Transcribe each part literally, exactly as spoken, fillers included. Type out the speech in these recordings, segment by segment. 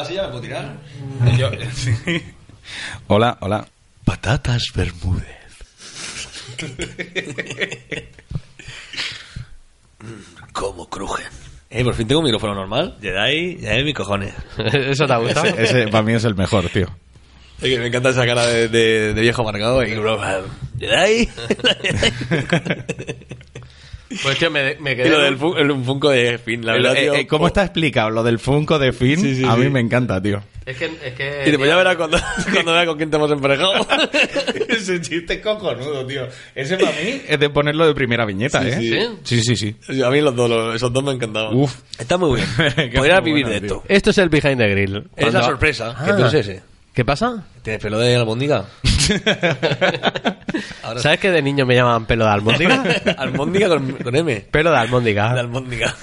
la silla, me puedo tirar. Yo, sí. Hola, hola. Patatas Bermúdez. ¿Cómo crujen? Eh, por fin tengo un micrófono normal. Jedi, ya es mis cojones. ¿Eso te ha gustado? Ese, ese para mí es el mejor, tío. Es que me encanta esa cara de, de, de viejo amargado. Y bro, Jedi. Pues tío, me, me quedé... Y lo del fun, el, un Funko de Finn, la verdad, Eh, tío. eh, ¿Cómo oh. está explicado lo del Funko de Finn? Sí, sí, a mí sí. me encanta, tío. Es que... Es que Y después ya verás cuando, cuando vea con quién te hemos emparejado. Ese chiste es cojonudo, tío. Ese para mí es de ponerlo de primera viñeta, Sí, ¿eh? sí. Sí, sí, sí. A mí los dos, los, esos dos me encantaban. Uf. Está muy bien. Qué Podrías muy vivir buena, de tío. esto. Esto es el Behind the Grill. Es Cuando- la sorpresa, que Ah. tú eres ese. ¿Qué pasa? ¿Tienes pelo de albóndiga? Ahora ¿Sabes que de niño me llamaban pelo de almóndiga? Almóndiga con, con M. Pelo de almóndiga. De albóndiga.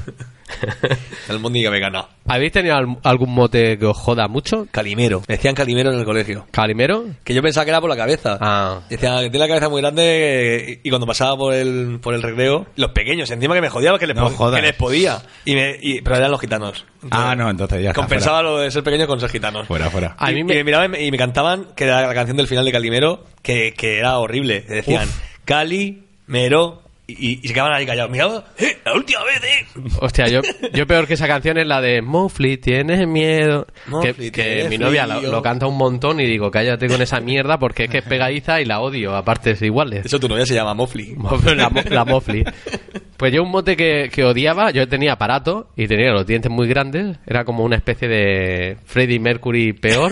De albóndiga vegana. ¿Habéis tenido al- algún mote que os joda mucho? Calimero. Me decían calimero en el colegio. ¿Calimero? Que yo pensaba que era por la cabeza. Ah. Decían que tiene la cabeza muy grande y cuando pasaba por el, por el recreo, los pequeños, encima que me jodía que les, No po- jodas. que les podía. Y me, y, pero eran los gitanos. Ah, no, entonces ya está. Compensaba lo de ser pequeño con ser gitanos. Fuera, fuera. A y, mí y me- me miraban y me cantaban que era la canción del final de Calimero, que, que era horrible. Que decían Cali, Mero, y, y se quedaban ahí callados. Mira, eh, la última vez, eh. Hostia, yo, yo peor que esa canción es la de Mofli, tienes miedo. Mofli, que que tienes mi novia lo, frío. lo canta un montón y digo, cállate con esa mierda porque es que es pegadiza y la odio a partes iguales. Eso tu novia se llama Mofli. La, mo- la Mofli. Pues yo un mote que, que odiaba, yo tenía aparato y tenía los dientes muy grandes. Era como una especie de Freddie Mercury peor.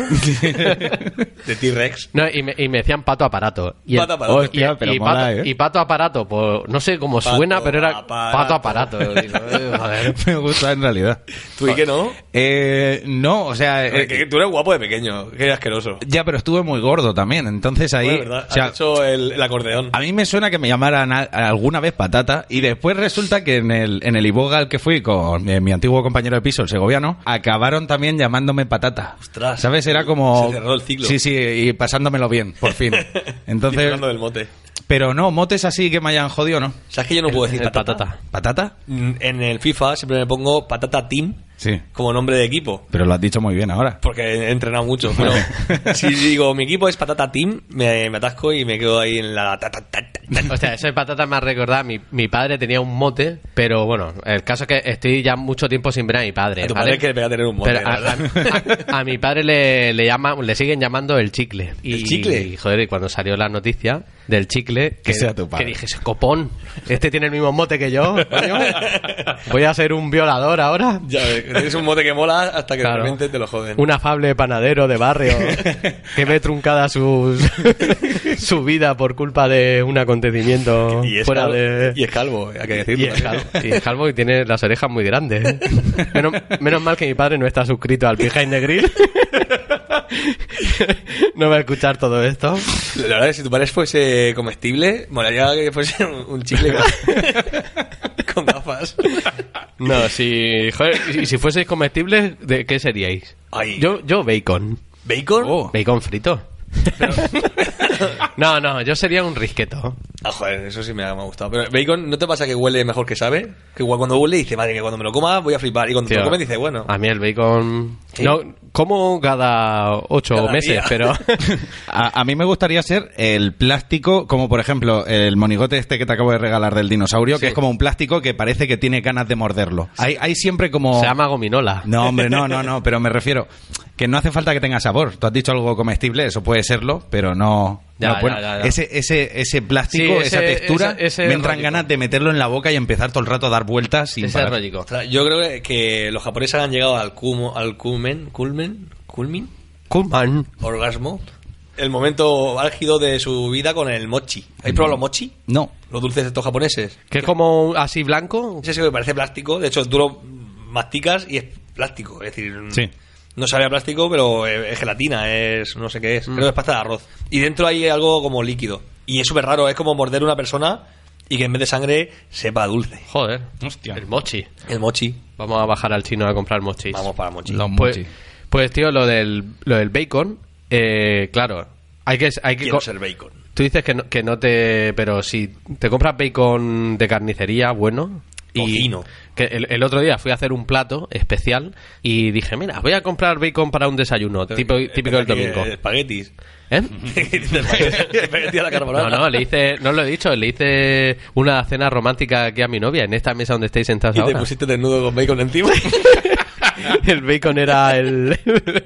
De T-Rex. No, y me, y me decían pato aparato. Y Pato aparato. Hostia, pero y, mola, pato, ¿eh? y pato aparato, pues no sé cómo Pato suena, pero era aparato. pato aparato. Digo, eh, joder. Me gusta en realidad. ¿Tú y qué no? Eh, no, o sea... Eh, eh, que tú eres guapo de pequeño. Que eres asqueroso. ya, pero estuve muy gordo también, entonces ahí... Bueno, ¿verdad? o sea, Has hecho el, el acordeón. a mí me suena que me llamaran a- a alguna vez patata y después resulta que en el, en el Iboga al que fui con eh, mi antiguo compañero de piso, el segoviano, acabaron también llamándome patata. Ostras. ¿Sabes? Era como... Se cerró el ciclo. Sí, sí, y pasándomelo bien, por fin. Entonces... Disfrutando del mote. Pero no, motes así que me hayan jodido, ¿no? ¿Sabes que yo no puedo decir El patata? patata. ¿Patata? Mm, En el FIFA siempre me pongo Patata Team Sí. como nombre de equipo. Pero lo has dicho muy bien ahora. Porque he entrenado mucho. Pero si digo mi equipo es Patata Team, me, me atasco y me quedo ahí en la... ta, ta, ta, ta, ta. O sea, eso de patata me ha recordado. Mi, mi padre tenía un mote, pero bueno, el caso es que estoy ya mucho tiempo sin ver a mi padre. A tu ¿vale? padre que le pega tener un mote, Pero a, ¿verdad? a- a- a mi padre le, le, llama, le siguen llamando el chicle. Y, ¿El chicle? Y, joder, y cuando salió la noticia del chicle, Que sea tu padre. que dije, copón, este tiene el mismo mote que yo. coño. Voy a ser un violador ahora. Ya ves, tienes un mote que mola hasta que Claro. de repente te lo joden. Un afable panadero de barrio que ve truncada sus, su vida por culpa de un acontecimiento y es, fuera calvo, de... y es calvo, hay que decirlo. Y es calvo, y es calvo y tiene las orejas muy grandes. ¿eh? Menos, menos mal que mi padre no está suscrito al Behind the Grill. No va a escuchar todo esto. La verdad es que si tu padre fuese comestible, molaría que fuese un, un chicle con, con gafas. No, si, joder, y si fueseis comestibles, ¿de qué seríais? Ay. Yo, yo bacon. ¿Bacon? Oh. Bacon frito. No, no, yo sería un risqueto. Ah, joder, eso sí me ha, me ha gustado. Pero bacon, ¿no te pasa que huele mejor que sabe? Que igual cuando huele dice, madre mía, cuando me lo coma voy a flipar. Y cuando te Tío, lo comes dice, bueno. A mí el bacon... Sí. No, como cada ocho Cada meses, día. pero... A, a mí me gustaría ser el plástico, como por ejemplo el monigote este que te acabo de regalar del dinosaurio, Sí. que es como un plástico que parece que tiene ganas de morderlo. Hay, hay siempre como... Se llama gominola. No, hombre, no, no, no, pero me refiero que no hace falta que tenga sabor. Tú has dicho algo comestible, eso puede serlo, pero no... Ya, no, bueno, ya, ya, ya. Ese, ese, ese plástico, Sí, ese- esa textura, ese- ese me entran rollico. ganas de meterlo en la boca y empezar todo el rato a dar vueltas sin Ese parar. rollico. Ostras, yo creo que, que los japoneses han llegado al cumo, al culmen, culmen, culmin, Kulman. orgasmo. El momento álgido de su vida con el mochi. ¿Habéis probado los mochi? No. Los dulces estos japoneses. Que es como así blanco. Ese que parece plástico. De hecho, tú lo masticas y es plástico. Es decir, Sí. no sabe a plástico, pero es gelatina, es no sé qué es. Creo que es pasta de arroz. Y dentro hay algo como líquido. Y es súper raro, es como morder una persona y que en vez de sangre sepa dulce. Joder. Hostia. El mochi. El mochi. Vamos a bajar al chino a comprar mochis. Vamos para mochi. Los Pues, mochi. pues tío, lo del, lo del bacon, eh, claro, hay que... Hay que Quiero co- ser bacon. Tú dices que no, que no te... Pero si te compras bacon de carnicería, bueno... Y Tocino. que el, el otro día fui a hacer un plato especial y dije, mira, voy a comprar bacon para un desayuno tipo, típico del domingo. Espaguetis. ¿Eh? Espagueti a la carbonara. No, no, le hice, no lo he dicho, le hice una cena romántica aquí a mi novia en esta mesa donde estáis sentados Y ahora. te pusiste desnudo con bacon encima. El bacon era el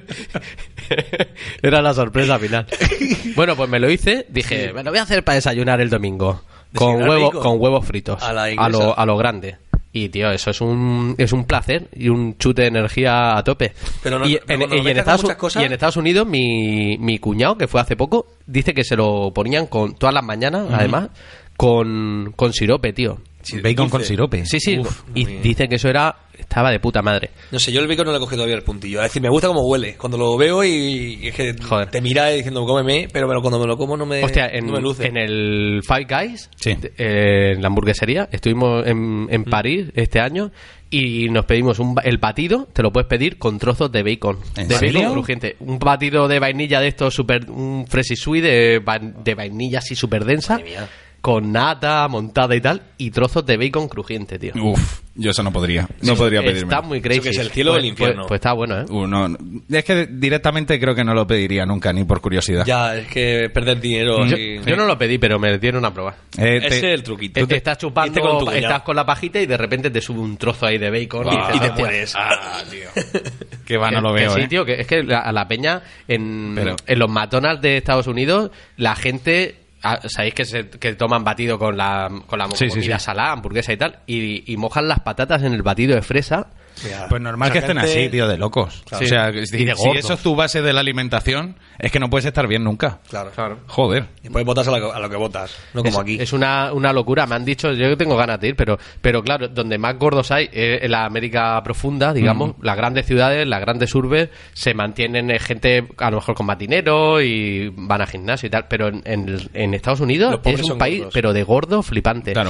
era la sorpresa final. Bueno, pues me lo hice, dije, me lo voy a hacer para desayunar el domingo con ¿Desayunar huevo, bacon? con huevos fritos A la a inglesa. lo a lo grande. Y tío, eso es un es un placer y un chute de energía a tope. Pero no- y, pero en, cuando lo y en mezclas con Estados, muchas cosas- y en Estados Unidos mi, mi cuñado, que fue hace poco, dice que se lo ponían con todas las mañanas, además, con, con sirope, tío. Sí, Bacon dulce. con sirope. Sí, sí, Uf, y muy bien. dice que eso era estaba de puta madre. No sé, yo el bacon no le he cogido todavía el puntillo. Es decir, me gusta cómo huele. Cuando lo veo y, y es que Joder. te mira diciendo cómeme, pero, pero cuando me lo como no me, Hostia, en, no me luce. en el Five Guys, Sí. eh, en la hamburguesería, estuvimos en, en París este año y nos pedimos un, ba- el batido, te lo puedes pedir con trozos de bacon. ¿En De serio? bacon crujiente. Un batido de vainilla de estos super, un Freshly Sweet de, va- de vainilla así súper densa, Madre mía. con nata montada y tal, y trozos de bacon crujiente, tío. Uf, yo eso no podría. No podría pedirme. Está muy crazy. Eso que es el cielo Pues- o el infierno. Pues, pues está bueno, ¿eh? Uh, no, no. Es que directamente creo que no lo pediría nunca, ni por curiosidad. Ya, es que perder dinero. Yo, así- yo no lo pedí, pero me dieron a probar. Eh, Ese te- es el truquito. Te, estás chupando, Este con tu cuñado. estás con la pajita y de repente te sube un trozo ahí de bacon Ah, y, y te "Hostia". mueres. Ah, tío. Que va, no Que- lo veo, que sí, eh. tío, que es que la- a la peña en, Pero- en los McDonald's de Estados Unidos, la gente, ah, sabéis que se que toman batido con la, con la Sí, sí, comida sí. salada, hamburguesa y tal, y, y mojan las patatas en el batido de fresa. Mira, Pues normal mucha que estén gente- así, tío, de locos. Claro. O sea, Sí. si, Y de si gordos. eso es tu base de la alimentación, es que no puedes estar bien nunca. Claro. Joder. Y puedes votar a lo, a lo que votas, no como es, aquí. es una, una locura, me han dicho, yo tengo ganas de ir, pero, pero claro, donde más gordos hay es en la América profunda, digamos, las grandes ciudades, las grandes urbes, se mantienen eh, gente a lo mejor con más dinero y van a gimnasio y tal, pero en, en- en Estados Unidos Los pobres es un son país, gordos. pero de gordo flipante. Claro.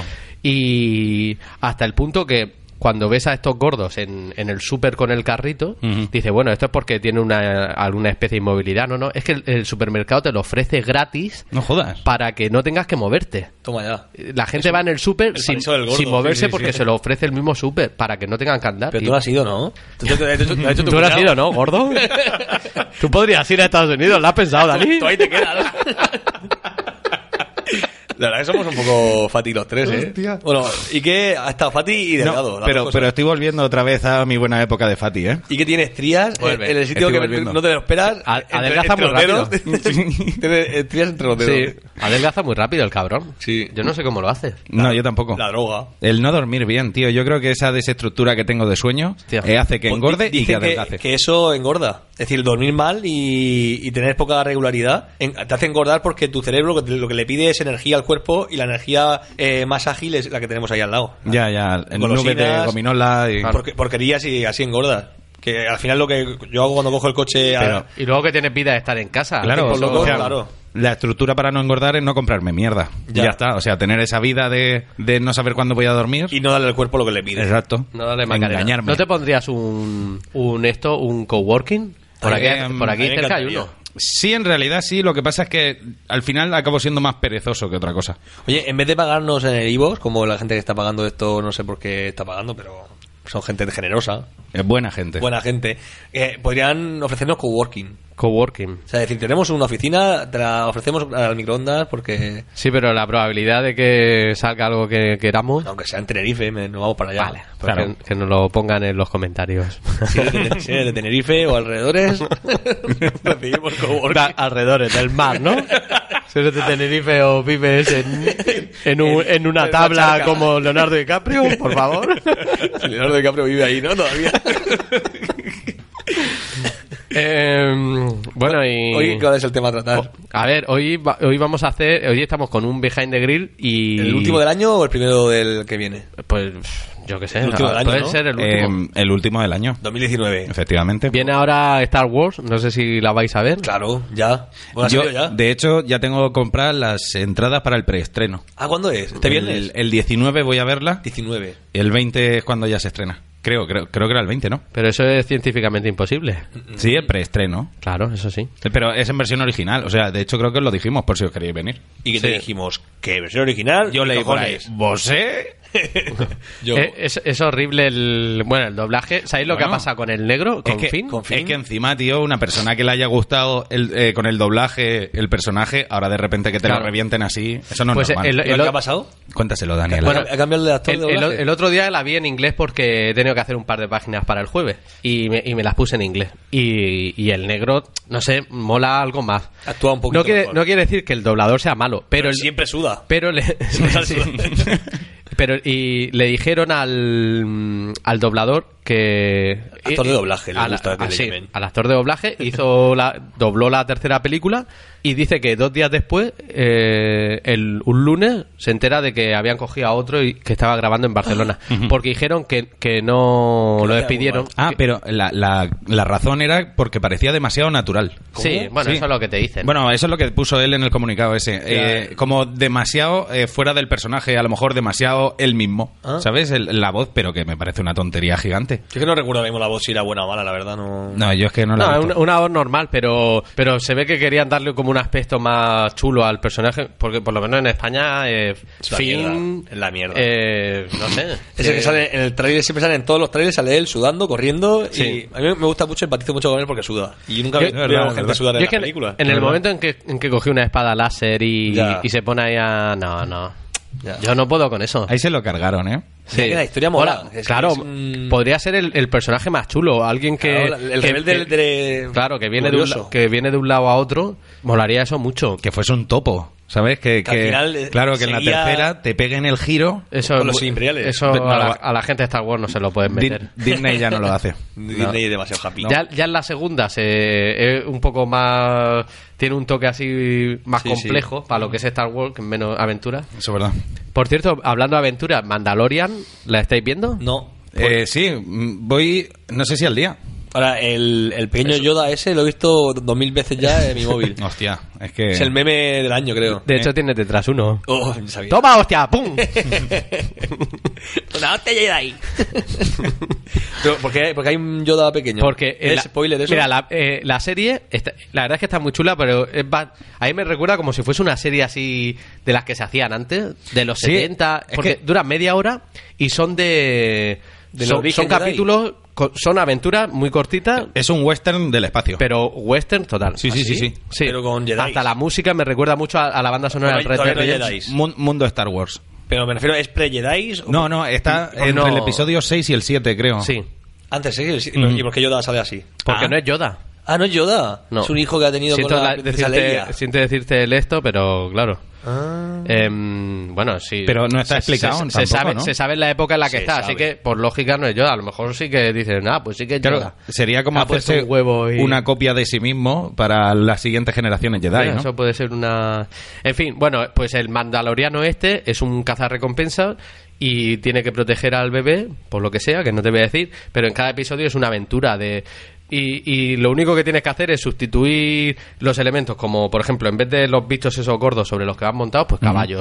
Y hasta el punto que cuando ves a estos gordos en, en el súper con el carrito, Ujú. dices, bueno, esto es porque tiene una, alguna especie de inmovilidad. No, no, es que el, el supermercado te lo ofrece gratis No jodas. para que no tengas que moverte. Toma ya. La gente va en el súper el sin, paraíso del gordo, sin moverse sí, sí, porque sí. se lo ofrece el mismo súper para que no tengan que andar. Pero Y- tú no has ido, ¿no? Tú, tú- tú- tú- tú- tú- tú- Tú no has cuñado. ido, ¿no, gordo? Tú podrías ir a Estados Unidos, ¿lo has pensado, Dani? Tú ahí te quedas. La verdad que somos un poco Fati los tres, ¿eh? Hostia. Bueno, y que ha estado Fati y Delgado. No, las pero, dos cosas. pero estoy volviendo otra vez a mi buena época de Fati, ¿eh? Y que tiene estrías en, Vuelve. en el sitio Estoy que volviendo. no te lo esperas. A- entre- adelgaza entre muy los rápido. dedos. Tiene estrías entre los dedos. Sí, adelgaza muy rápido el cabrón. Sí. Yo no sé cómo lo hace. No, yo tampoco. La droga. El no dormir bien, tío. Yo creo que esa desestructura que tengo de sueño Hostia. eh, hace que engorde Di- y que dicen que, adelgace. que eso engorda. Es decir, dormir mal y, y tener poca regularidad en- te hace engordar porque tu cerebro lo que, lo que le pide es energía al cuerpo y la energía eh, más ágil es la que tenemos ahí al lado. Ya, ya. En Golosinas, nube de gominola y... Porque, porquerías y así engordas. Que al final lo que yo hago cuando cojo el coche a- Pero- Y luego que tienes vida de estar en casa. Claro, por Eso- loco, o sea, claro. La estructura para no engordar es no comprarme mierda. Ya. Ya, está. O sea, tener esa vida de, de no saber cuándo voy a dormir. y no darle al cuerpo lo que le pide. Exacto. No dale Macarena. Engañarme. ¿No te pondrías un, un esto, un coworking? Por aquí, Eh, por aquí a mí me cerca hay encantaría. uno. Sí, en realidad sí. Lo que pasa es que al final acabo siendo más perezoso que otra cosa. Oye, en vez de pagarnos en el iVoox, como la gente que está pagando esto, no sé por qué está pagando, pero son gente generosa, Es buena gente. buena gente, eh, podrían ofrecernos coworking. Coworking. O sea, es decir, tenemos una oficina, te la ofrecemos al microondas porque, Sí, pero la probabilidad de que salga algo que queramos... aunque sea en Tenerife, me- nos vamos para allá. Vale, pues Claro. que, que nos lo pongan en los comentarios. Si eres de, si eres de Tenerife o alrededores, recibimos coworking. Da- alrededores del mar, ¿no? Si eres de Tenerife o vives en, en, un- en una En tabla Macharca. como Leonardo DiCaprio, por favor. Leonardo DiCaprio vive ahí, ¿no? Todavía. Eh, bueno, y... Oye, ¿cuál es el tema a tratar? A ver, hoy, va- hoy vamos a hacer... Hoy estamos con un Behind the Grill y... ¿El último del año o el primero del que viene? Pues yo qué sé. El último del año, puede ¿no? ser el último. Eh, el último del año. dos mil diecinueve. Efectivamente. Viene ahora Star Wars, no sé si la vais a ver. Claro, ya. Bueno, ha Yo, salido ya. de hecho, ya tengo compradas las entradas para el preestreno. Ah, ¿cuándo es? ¿Este viernes? El, el diecinueve voy a verla. diecinueve. El veinte es cuando ya se estrena. Creo, creo, creo que era el veinte, ¿no? Pero eso es científicamente imposible. Sí, el preestreno. Claro, eso sí. Pero es en versión original. O sea, de hecho creo que os lo dijimos por si os queréis venir. ¿Y qué te Sí. dijimos? ¿Qué versión original? Yo ¿Qué leí por ahí. cojones? ¿Vosé? Yo. Eh, Es, es horrible el... Bueno, el doblaje. ¿Sabéis lo Bueno, que ha pasado con el negro? ¿Con es que, Finn? con Finn. Es que encima, tío, una persona que le haya gustado el, eh, con el doblaje el personaje, ahora de repente que te Claro. lo revienten así, eso no es Pues normal. el- ¿Pero qué ha pasado? Cuéntaselo, Daniel. Bueno, ¿Ha cambiado el de actor El, de el- doblaje? el otro día la vi en inglés porque he tenido que hacer un par de páginas para el jueves y me, y me las puse en inglés. Y, y el negro, no sé, mola algo más. Actúa un poquito No quiere, mejor. no quiere decir que el doblador sea malo, pero, Pero el, siempre suda. pero le, Siempre sí. suda. Pero y le dijeron al, al doblador que Actor de doblaje, le al, gusta que ah, le sí, llamen. al actor de doblaje hizo la dobló la tercera película y dice que dos días después eh, el, un lunes se entera de que habían cogido a otro y que estaba grabando en Barcelona porque dijeron que, que no Que lo lo hacía muy despidieron. mal. Ah, pero la, la, la razón era porque parecía demasiado natural. Sí, ¿Cómo? bueno, Sí. eso es lo que te dicen. Bueno, eso es lo que puso él en el comunicado ese. Eh, como demasiado eh, fuera del personaje, a lo mejor demasiado él mismo. Ah. ¿Sabes? El- la voz, pero que me parece una tontería gigante. Yo que no recuerdo ahora mismo la voz si era buena o mala, la verdad, no... No, yo es que no la No, he es visto. una, una voz normal, pero pero se ve que querían darle como un aspecto más chulo al personaje, porque por lo menos en España eh, Es la Finn, mierda, es la mierda. eh, no sé, Es el eh, que sale en el trailer, siempre sale en todos los trailers, sale él sudando, corriendo. Sí. Y a mí me gusta mucho, empatizo mucho con él porque suda. Y yo nunca Yo- veo es verdad, veo es gente verdad. sudar Yo en es que la película. en el ¿verdad? momento en que, en que cogí una espada láser y, Ya. y se pone ahí a... No, no. Ya. Yo no puedo con eso. Ahí se lo cargaron, ¿eh? Sí. Que la historia mola. Hola, Es que claro, es un- podría ser el, el personaje más chulo. Alguien que... Claro, el que- rebelde que- de- Claro, que viene, de un, glorioso. la- que viene de un lado a otro. Molaría eso mucho. Que fuese un topo. ¿Sabes? Que, Que al que- final, eh, claro, que en la seguía- tercera te peguen el giro. Eso, Con los imperiales. Eso No, a, la, no, a la gente de Star Wars no se lo pueden Di- meter. Disney ya no lo hace. Disney es demasiado happy. Ya, ya en la segunda se es un poco más... Tiene un toque así más Sí, complejo para lo que es Star Wars, que es menos aventura. Eso es verdad. Por cierto, hablando de aventura, Mandalorian, ¿la estáis viendo? No. Eh, sí, mm, voy, no sé si al día. Ahora, el, el pequeño Yoda ese lo he visto dos mil veces ya en mi móvil. Hostia, es que... Es el meme del año, creo. De hecho, tiene detrás uno. Oh, no sabía. ¡Toma, hostia! ¡Pum! Una hostia llega ahí. Pero, ¿por qué, porque hay un Yoda pequeño? Porque ¿Es la- spoiler eso? Mira, la, eh, la serie, está- la verdad es que está muy chula, pero es ba- a mí me recuerda como si fuese una serie así de las que se hacían antes, de los Sí, setenta, es porque que- duran media hora y son de... Del son, origen son Jedi. capítulos, co- son aventuras muy cortitas, Es un western del espacio. pero western total. Sí, sí, sí, sí. Sí. Pero con Jedi. Hasta la música me recuerda mucho a, a la banda sonora del Todavía- Red todavía Dead no hay Redemption. Jedis. Mun- mundo Star Wars. Pero me refiero, ¿es pre-Jedi? o- No, no, está No. entre el episodio seis y el siete, creo. Sí, Antes, sí. sí. Mm. ¿Y por qué Yoda sale así? porque Ah. no es Yoda. Ah, no es Yoda. No. Es un hijo que ha tenido Siento, con la la- princesa Leia. decirte, siento decirte el esto, pero claro. Ah. Em, bueno, sí. Pero no está Se- explicado Se, tampoco, se sabe, ¿no? se sabe en la época en la que Se está, sabe. así que por lógica no es Yoda. A lo mejor sí que dicen, ah, pues sí que es Claro, Yoda. sería como Ha puesto hacerse un huevo y- una copia de sí mismo para las siguientes generaciones Jedi, Bueno, ¿no? Eso puede ser una... En fin, bueno, pues el mandaloriano este es un cazarrecompensas y tiene que proteger al bebé, por lo que sea, que no te voy a decir, pero en cada episodio es una aventura de... Y, y lo único que tienes que hacer es sustituir los elementos, como por ejemplo, en vez de los bichos esos gordos sobre los que van montados, pues caballos.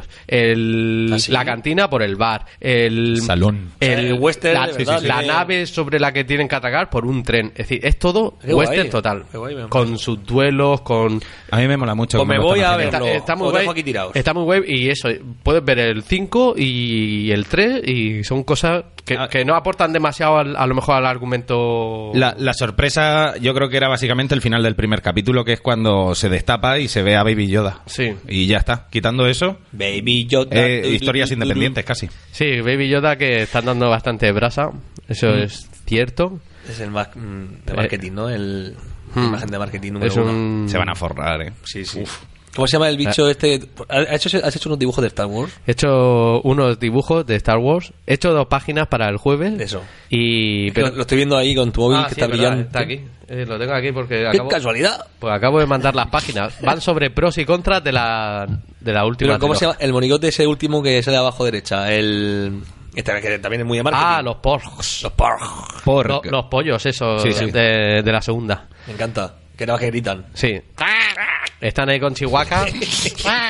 El, ¿Ah, sí? La cantina por el bar. El Salón. O sea, El, el western, la, de verdad, la tiene- nave sobre la que tienen que atacar por un tren. Es decir, es todo Qué western guay. total. Qué guay, me con sus duelos, con... A mí me mola mucho. Pues cómo me lo voy están a haciendo. verlo. Está, está muy Os dejo guay. aquí tirados. Está muy guay y eso, puedes ver el cinco y el tres y son cosas que, Ah. que no aportan demasiado al- a lo mejor al argumento. La, la sorpresa, yo creo que era básicamente el final del primer capítulo, que es cuando se destapa y se ve a Baby Yoda. Sí. Y ya está. Quitando eso, Baby Yoda. eh, du, du, historias du, du, du. independientes casi. Sí, Baby Yoda que están dando bastante brasa, eso Mm. es cierto. Es el ma- mm, de marketing, ¿no? El, la Hmm. imagen de marketing número Es uno. un... Se van a forrar, ¿eh? Sí, sí. ¿Cómo se llama el bicho este? ¿Has hecho, ¿Has hecho unos dibujos de Star Wars? He hecho unos dibujos de Star Wars, he hecho dos páginas para el jueves. Eso. Y... Lo, lo estoy viendo ahí con tu móvil Ah, que sí, está es verdad, brillando. está aquí. Eh, lo tengo aquí porque ¡Qué acabo, casualidad! pues acabo de mandar las páginas. Van sobre pros y contras de la, de la última. Pero ¿cómo se trilogía. llama? El monigote ese último que sale abajo derecha. El... Este que también es muy de marketing. Ah, los porgs. Los porg. Por... Lo- los pollos, esos Sí, sí. De, de la segunda. Me encanta. Que nada más que gritan. Sí. Están ahí con Chihuahua.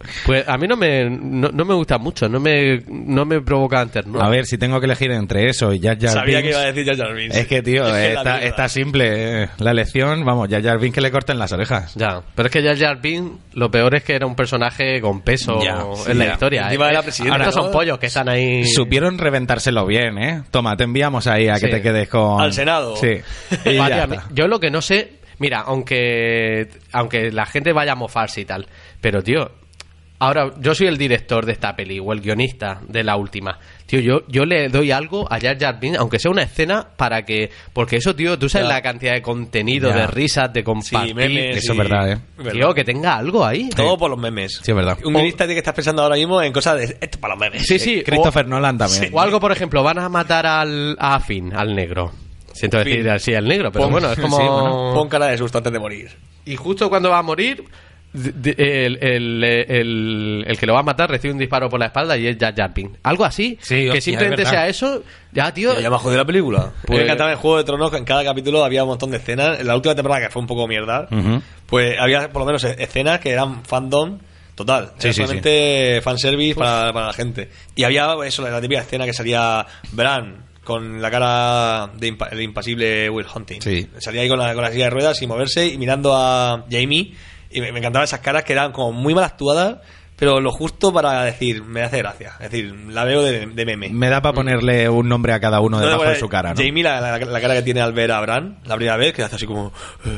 Pues a mí no me, no, no me gusta mucho, no me, no me provoca ternura. A ver, si tengo que elegir entre eso y Jar Jar Sabía Binks, que iba a decir Jar Jar Binks. es que, tío, Es que la está, mierda. está simple. eh. La elección, vamos, Jar Jar Binks que le corten las orejas. Ya, pero es que Jar Jar Binks, lo peor es que era un personaje con peso Ya, sí, en la ya. historia. Encima ¿eh? era presidente, Ahora ¿no? son pollos que están ahí. Supieron reventárselo bien, ¿eh? Toma, te enviamos ahí a que Sí. te quedes con... Al Senado. Sí. Y Vale, ya a mí- está. yo lo que no sé, mira, aunque aunque la gente vaya a mofarse y tal, pero tío, ahora yo soy el director de esta peli o el guionista de la última. Tío, yo yo le doy algo a Jar Jar Binks, aunque sea una escena para que porque eso, tío, tú sabes Ya. la cantidad de contenido, Ya. de risas, de compartir, memes, Eso es sí. verdad, ¿eh? tío, que tenga algo ahí. Todo por los memes. Sí, es verdad. Un guionista tiene que estar pensando ahora mismo en cosas de esto para los memes. Sí, sí, Christopher Nolan también. o, o algo, por ejemplo, van a matar al a Finn, al negro. Siento decir Finn. así al negro, pero Pon- bueno, es como sí, bueno, Pon cara de susto antes de morir. Y justo cuando va a morir, de- de- el, el, el, el que lo va a matar recibe un disparo por la espalda y es Jar Jar Binks. Algo así, Sí, que hostia, simplemente es verdad. sea eso, ya, tío. Ya me ha jodido la película. Pues- Me encantaba en Juego de Tronos que en cada capítulo había un montón de escenas. En la última temporada, que fue un poco mierda, Ujú. pues había por lo menos escenas que eran fandom total. Sí, Era sí, solamente fanservice para, para la gente. Y había eso, la típica escena que salía Bran con la cara de impa- el impasible Will Hunting. Sí. Salía ahí con la, con la silla de ruedas sin moverse y mirando a Jamie. Y me, me encantaban esas caras que eran como muy mal actuadas, pero lo justo para decir, me hace gracia. Es decir, la veo de, de meme. Me da para ponerle un nombre a cada uno No, debajo no, de su cara, ¿no? Jamie, la, la- la cara que tiene al ver a Bran la primera vez, que hace así como.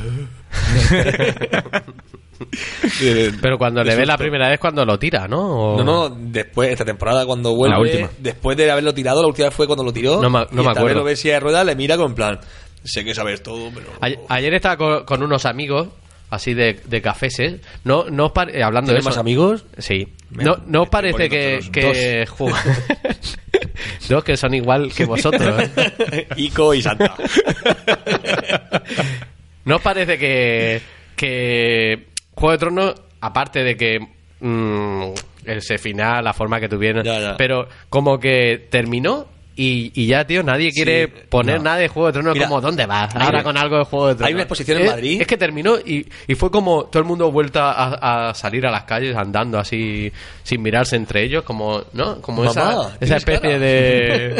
Pero cuando de le ve la susto. primera vez, cuando lo tira, ¿no? O- No, no, después, esta temporada, cuando vuelve. La última. Después de haberlo tirado, la última vez fue cuando lo tiró. No me- no y me esta acuerdo. vez lo ve si de rueda, le mira con plan. Sé que sabes todo, pero. Ayer, ayer estaba con, con unos amigos, así de, de cafeses. No, no os pare- eh, hablando de ¿Tienes eso. más amigos? Sí. Me- No, no os me parece estoy que. poniendo que ju- Dos que son igual que vosotros. ¿eh? Ico y Santa. ¿No os parece que, que Juego de Tronos, aparte de que mm, ese final, la forma que tuvieron, Ya, ya. pero como que terminó y, y ya, tío, nadie quiere poner no. nada de Juego de Tronos? Mira, como, ¿dónde vas? hay Ahora una- con algo de Juego de Tronos. hay una exposición en Es- Madrid. Es que terminó y, y fue como todo el mundo vuelta a, a salir a las calles andando así, sin mirarse entre ellos, como, ¿no? Como Mamá, esa, esa tienes especie cara. de...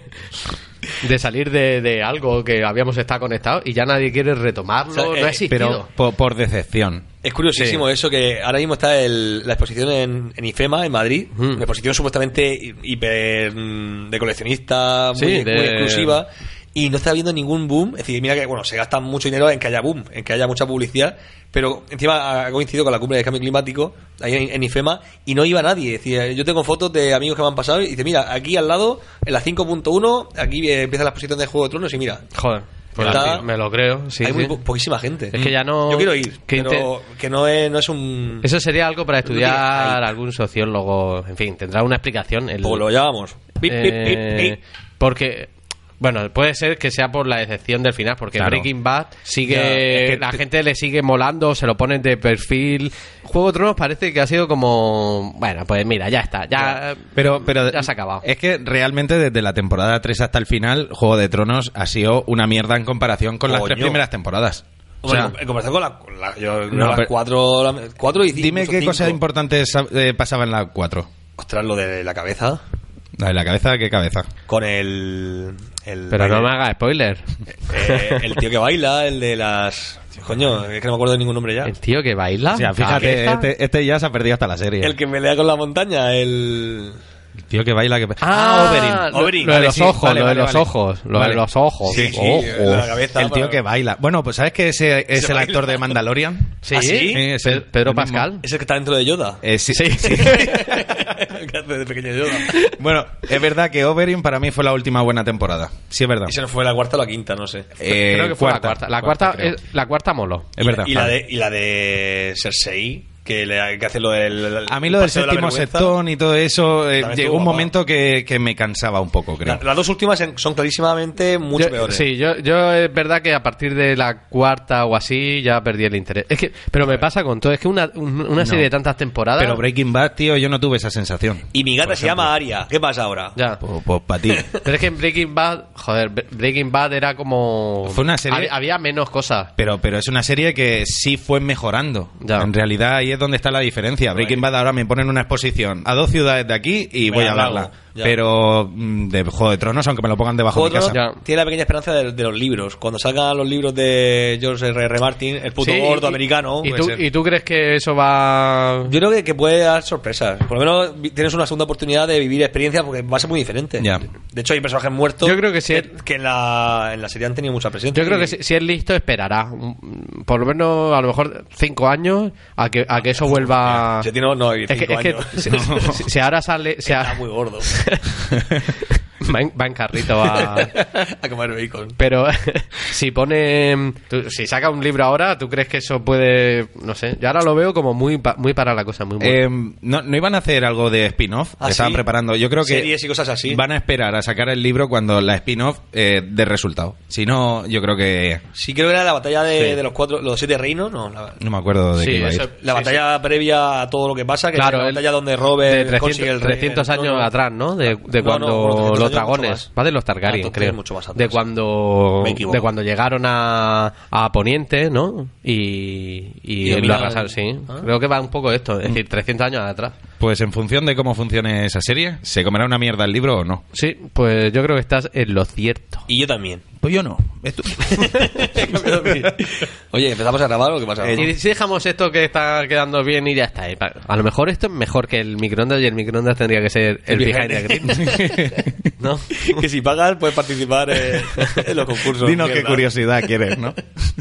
de salir de, de algo que habíamos estado conectados y ya nadie quiere retomarlo. O sea, no eh, ha existido. Pero por, por decepción. Es curiosísimo eso que ahora mismo está el- la exposición en, en IFEMA, en Madrid. Mm. Una exposición supuestamente hi- hiper mm, de coleccionista, muy, Sí, muy de- exclusiva. Y no está habiendo ningún boom. Es decir, mira que bueno, se gasta mucho dinero en que haya boom, en que haya mucha publicidad. Pero encima ha coincidido con la cumbre de cambio climático ahí en, en IFEMA y no iba nadie. Es decir, yo tengo fotos de amigos que me han pasado y dice, mira, aquí al lado, en la cinco punto uno, aquí eh, empieza la exposición de Juego de Tronos y mira, Joder, pues Está- me lo creo. Sí, hay muy sí. po- poquísima gente. Es que ya no- Yo quiero ir, que pero que no es, no es un... Eso sería algo para No tiene estudiar hype. algún sociólogo. En fin, tendrá una explicación. El, Pues lo llamamos. Pip, pip, pip, eh, pip. porque, bueno, puede ser que sea por la decepción del final, porque Claro. Breaking Bad sigue, Ya, es que la te- gente le sigue molando, se lo ponen de perfil. Juego de Tronos parece que ha sido como, bueno, pues mira, ya está, ya, Pero, pero ya se ha acabado. Es que realmente desde la temporada tres hasta el final, Juego de Tronos ha sido una mierda en comparación con las Coño. tres primeras temporadas. O Hombre, sea, en comparación con la, con la- yo, No, las pero- cuatro, la- cuatro y cinco. dime qué cinco. cosas importantes eh, pasaba en la cuatro. Ostras, lo de la cabeza. La de la cabeza, ¿qué cabeza? Con el. el Pero no baile- me haga spoiler. eh, el tío que baila, el de las. Coño, es que no me acuerdo de ningún nombre ya. El tío que baila. O sea, fíjate, cabeza. este, este ya se ha perdido hasta la serie. El que pelea con la montaña, el. El tío que baila que... Ah, Oberyn. lo- Oberyn. Lo de Vale, los sí, ojos, vale, lo de vale, los vale. ojos, lo Vale. de los ojos. Sí, sí, Ojos. la cabeza. El tío para- que baila. Bueno, pues ¿sabes que ese es Se el baila. actor de Mandalorian? Sí, ¿Ah, sí? es el- Pe- Pedro el mismo. Pascal. Es el que está dentro de Yoda. Eh, sí, sí. El que hace de pequeño Yoda. Bueno, es verdad que Oberyn para mí fue la última buena temporada. Sí, es verdad. Y se nos fue la cuarta o la quinta, no sé. Eh, Creo que fue la cuarta. La cuarta, creo. es- la cuarta moló. Es y, verdad. Y la, vale. de, y la de Cersei, que, le, que hace lo del. A mí lo del paseo de la séptimo vergüenza. septón y todo eso, eh, También llegó estuvo un guapa. momento que, que me cansaba un poco, creo. La- las dos últimas en- son clarísimamente mucho Yo- peores. Sí, yo, yo es verdad que a partir de la cuarta o así ya perdí el interés. Es que, pero me pasa con todo, es que una, un- una serie de tantas temporadas. Pero Breaking Bad, tío, yo no tuve esa sensación. Y mi gata se llama Aria. ¿Qué pasa ahora? Ya. Pues, pues para ti. Pero es que en Breaking Bad, joder, Bre- Breaking Bad era como. Fue una serie- Había, había menos cosas. Pero, pero es una serie que sí fue mejorando. Ya. En realidad ahí es donde está la diferencia. Breaking Bad ahora me ponen una exposición a dos ciudades de aquí y voy, voy a verla. Ya. Pero de Juego de Tronos, aunque me lo pongan debajo de mi casa. Ya. Tiene la pequeña esperanza de, de los libros. Cuando salgan los libros de George R R. Martin, el puto sí, gordo y, americano. ¿Y tú, ¿Y tú crees que eso va...? Yo creo que, que puede dar sorpresas. Por lo menos tienes una segunda oportunidad de vivir experiencias porque va a ser muy diferente. Ya. De hecho, hay personajes muertos yo creo que, si que, es... que en, la, en la serie han tenido mucha presencia. Yo creo que si, si es listo, esperará. Por lo menos, a lo mejor, cinco años a que, a que eso vuelva... Yo tiene, no, cinco es que, años. Es que, si, si, si ahora sale... Si Está muy gordo. Va en, va en carrito a... a comer bacon. Pero si pone... Tú, si saca un libro ahora, ¿tú crees que eso puede...? No sé. Yo ahora lo veo como muy, muy para la cosa. Muy, muy... Eh, ¿no, ¿No iban a hacer algo de spin-off? ¿Ah, Estaban sí? preparando. Yo creo que... Series y cosas así. Van a esperar a sacar el libro cuando la spin-off eh, dé resultado. Si no, yo creo que... Sí, creo que era la batalla de, sí. de los cuatro... Los siete reinos, no. La, no me acuerdo de sí, qué iba eso, a ir. La sí, batalla sí. previa a todo lo que pasa, que claro, es la batalla donde Robert de consigue el rey. trescientos años no, no. atrás, ¿no? De, de No, cuando no, bueno, trescientos los años dragones... Va de los Targaryen, Ah, creo. mucho más atrás. De cuando... Me equivoco. De cuando llegaron a, a Poniente, ¿no? Y... Y, Y lo dominaron. arrasaron, sí. ¿Ah? Creo que va un poco esto. Es decir, trescientos años atrás. Pues en función de cómo funcione esa serie, ¿se comerá una mierda el libro o no? Sí, pues yo creo que estás en lo cierto. Y yo también. Pues yo no. Esto... Oye, ¿empezamos a grabar o qué pasa? Y si dejamos esto que está quedando bien y ya está. A lo mejor esto es mejor que el microondas y el microondas tendría que ser el, el behind the grill. ¿No? Que si pagas puedes participar en, en los concursos. Dinos qué mierda. curiosidad quieres, ¿no?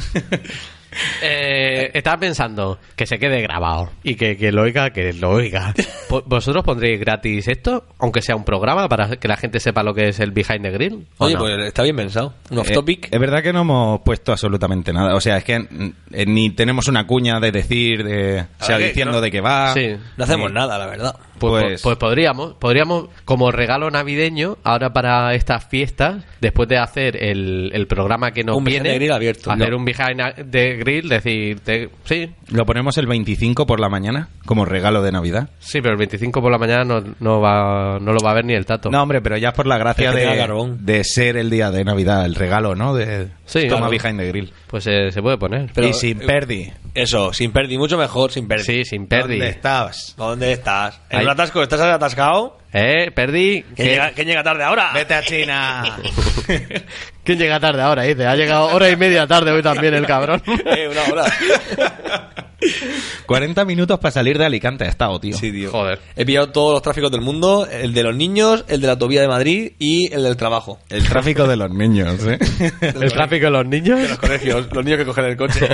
Eh, estaba pensando que se quede grabado y que, que lo oiga, que lo oiga. ¿Vosotros pondréis gratis esto? Aunque sea un programa para que la gente sepa lo que es el behind the grill. Oye, no? pues está bien pensado. Un off Eh, topic. es verdad que no hemos puesto absolutamente nada. O sea, es que eh, ni tenemos una cuña de decir, de, o sea, que- diciendo que no- de qué va. Sí. No hacemos ni- nada, la verdad. Pues, Pues- pues podríamos, podríamos, como regalo navideño, ahora para estas fiestas, después de hacer el, el programa que nos Un behind viene, the grill abierto. hacer No. un behind the grill, decir, te- sí, Lo ponemos el veinticinco por la mañana como regalo de Navidad. sí, pero el veinticinco por la mañana no, no va, no lo va a ver ni el tato. No, hombre, pero ya es por la gracia Es que tenga de, carbón. de ser el día de Navidad, el regalo, ¿no? De Sí, toma claro. behind the grill. Pues eh, se puede poner. Pero- y sin perdi. Eso, sin perdi, mucho mejor sin perdi. Sí, sin perdi. ¿Dónde estabas? ¿Dónde estás? ¿En Ahí. un atasco? ¿Estás atascado? Eh, perdí. ¿Quién ¿Qué- llega, ¿Quién llega tarde ahora? Vete a China. ¿Quién llega tarde ahora? Dice, ha llegado hora y media tarde hoy también el cabrón. Eh, una hora. cuarenta minutos para salir de Alicante ha estado, tío. Sí, tío. Joder. He pillado todos los tráficos del mundo, el de los niños, el de la autovía de Madrid y el del trabajo. El tráfico de los niños, ¿eh? El tráfico de los niños. De los colegios, los niños que cogen el coche.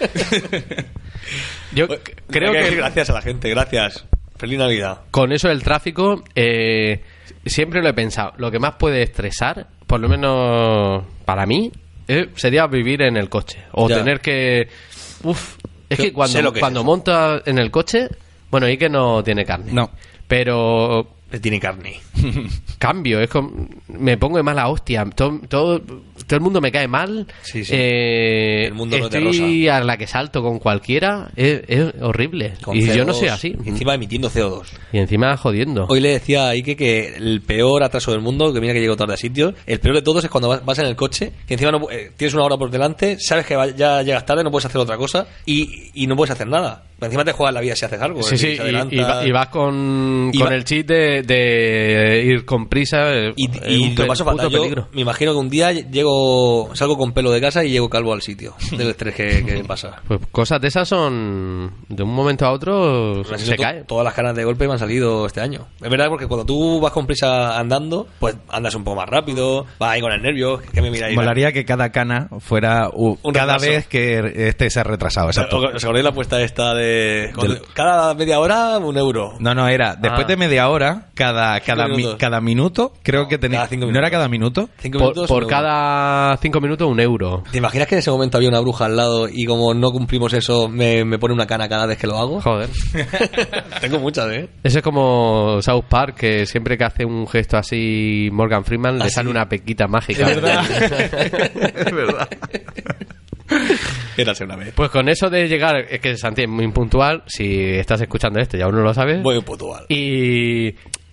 Yo Hay creo que que decir gracias a la gente, gracias. Feliz Navidad. con eso del tráfico, eh, siempre lo he pensado. Lo que más puede estresar, por lo menos para mí, eh, sería vivir en el coche. O Ya. tener que... Uf, es Yo que cuando, sé lo que cuando es. montas en el coche, bueno, ahí que no tiene carne. No. Pero Le tiene carne. cambio, es como, me pongo de mala hostia. Todo, todo, todo el mundo me cae mal. Sí, sí. Eh, El mundo no es de estoy a la que salto con cualquiera. Es, es horrible. Con y C O yo no dos, soy así. y encima emitiendo C O dos. Y encima jodiendo. Hoy le decía a Ike que el peor atraso del mundo, que mira que llego tarde a sitios, el peor de todos es cuando vas, vas en el coche, que encima no, eh, tienes una hora por delante, sabes que va- ya llegas tarde, no puedes hacer otra cosa y, y no puedes hacer nada. Encima te juegas la vida si haces algo. Sí, es sí, decir, se y, adelanta. y va- y vas con, Y con va- el chip de, de ir con prisa. eh, Y, es y un te lo pe- paso puto fatal. Yo peligro. me imagino que un día llego, salgo con pelo de casa y llego calvo al sitio del estrés que, que pasa. Pues cosas de esas son. De un momento a otro Me han se salido to- cae. Todas las canas de golpe me han salido este año. Es verdad, porque cuando tú vas con prisa andando, pues andas un poco más rápido, vas ahí con el nervio, que me mira ahí. Molaría que cada cana fuera u- Un cada retraso. vez que este se ha retrasado. Exacto. ¿Os acordáis la apuesta esta de... cuando- Del- cada media hora un euro? No, no, era después Ah. de media hora, cada, cada, mi- minutos. cada minuto, creo que tenía. cada cinco ¿No minutos. era cada minuto? Cinco Por, minutos, por un euro. cada cinco minutos, un euro. ¿Te imaginas que en ese momento había una bruja al lado y como no cumplimos eso, me, me pone una cana cada vez que lo hago? Joder. Tengo muchas, ¿eh? Eso es como South Park, que siempre que hace un gesto así Morgan Freeman le ¿Ah, sale sí? una pequita mágica. Es verdad. Es verdad. Érase una vez. Pues con eso de llegar, es que Santi es muy impuntual, si estás escuchando esto ya uno lo sabes. Muy puntual. Y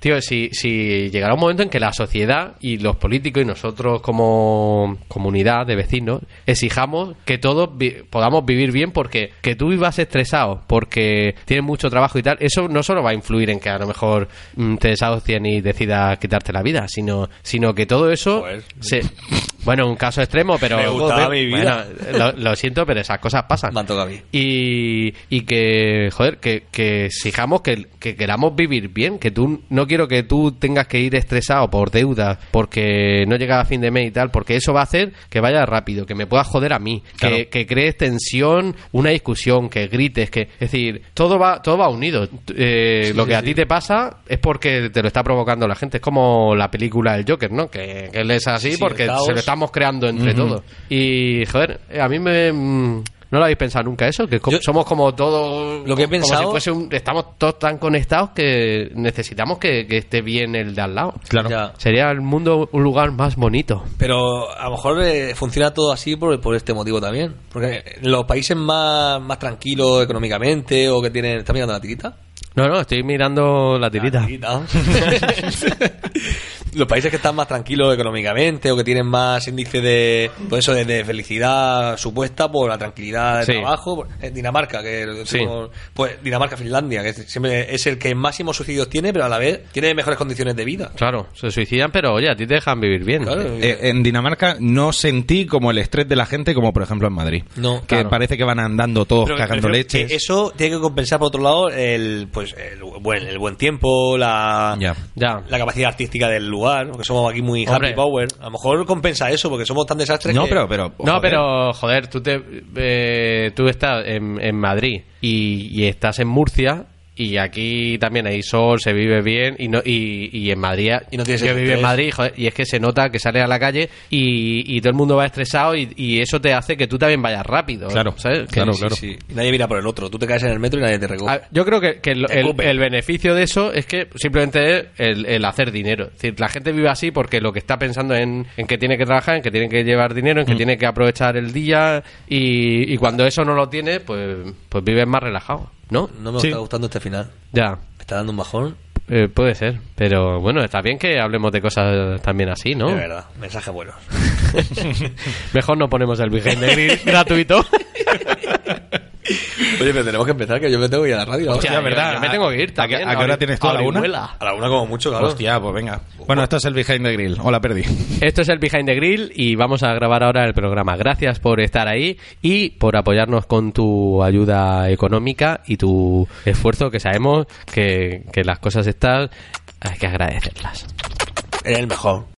tío, si, si llegará un momento en que la sociedad y los políticos y nosotros como comunidad de vecinos exijamos que todos vi- podamos vivir bien, porque que tú vivas estresado porque tienes mucho trabajo y tal, eso no solo va a influir en que a lo mejor mm, te desasocien y decidas quitarte la vida, sino, sino que todo eso Joder. se... Bueno, un caso extremo, pero... Me gustaba mi vida. Bueno, lo, lo siento, pero esas cosas pasan. Me han tocado a mí. Y, y que, joder, que, que exijamos que, que queramos vivir bien, que tú, no quiero que tú tengas que ir estresado por deudas, porque no llegas a fin de mes y tal, porque eso va a hacer que vaya rápido, que me puedas joder a mí, Claro. que, que crees tensión, una discusión, que grites, que, es decir, todo va, todo va unido. Eh, lo que a ti te pasa es porque te lo está provocando la gente. Es como la película El Joker, ¿no? Que, que él es así Sí, porque el caos. se lo estamos creando entre Ujú. todos. Y, joder, a mí me... mm, ¿no lo habéis pensado nunca eso? Que co- Yo- somos como todos... Lo que he como pensado- si fuese un- estamos todos tan conectados que necesitamos que, que esté bien el de al lado. Claro. Ya. Sería el mundo un lugar más bonito. Pero a lo mejor eh, funciona todo así por, por este motivo también. Porque en los países más, más tranquilos económicamente o que tienen... ¿Estás mirando la tirita? No, no, estoy mirando la tirita. La tirita. Los países que están más tranquilos económicamente o que tienen más índice de pues eso de, de felicidad supuesta por la tranquilidad del Sí. trabajo, por- eh, Dinamarca, que Sí. como- pues Dinamarca, Finlandia, que siempre es el que máximos suicidios tiene, pero a la vez tiene mejores condiciones de vida. Claro, se suicidan, pero oye, a ti te dejan vivir bien. Claro. Eh, en Dinamarca no sentí como el estrés de la gente como por ejemplo en Madrid. No, que claro. parece que van andando todos Pero cagando prefiero leches. que eso tiene que compensar por otro lado el pues el buen, el buen tiempo, la, Ya. Ya. la capacidad artística del lugar, porque somos aquí muy Hombre. happy power. A lo mejor compensa eso, porque somos tan desastres No, que... pero, pero No, joder. pero joder, tú te eh, tú estás en, en Madrid y, y estás en Murcia y aquí también hay sol, se vive bien y no y, y en Madrid Y no tienes yo ese vivo en estrés. Madrid, joder, y es que se nota que sales a la calle y, y todo el mundo va estresado y, y eso te hace que tú también vayas rápido, Claro, ¿sabes? claro, Sí, claro. sí. Y nadie mira por el otro. Tú te caes en el metro y nadie te recoge. A- Yo creo que, que el, Te el- escupe. el beneficio de eso es que simplemente es el, el hacer dinero. Es decir, la gente vive así porque lo que está pensando en, en que tiene que trabajar, en que tiene que llevar dinero, en que tiene que aprovechar el día y, y cuando eso no lo tiene, pues, pues vives más relajado, ¿no? No me Sí. está gustando este final. Ya, Me está dando un bajón. eh, puede ser. Pero bueno, está bien que hablemos de cosas también así, ¿no? De verdad. Mensaje bueno. Mejor no ponemos el Behind the Grill gratuito. Oye, pero tenemos que empezar, que yo me tengo que ir a la radio. ahora. Hostia, Hostia, ¿verdad? Yo me tengo que ir ¿A qué- también. a qué hora tienes tú? ¿A la una? Orihuela. A la una como mucho, claro. Hostia, pues venga. Bueno, esto es el Behind the Grill. Hola, perdí. Esto es el Behind the Grill y vamos a grabar ahora el programa. Gracias por estar ahí y por apoyarnos con tu ayuda económica y tu esfuerzo, que sabemos que, que las cosas estas hay que agradecerlas. Eres el mejor.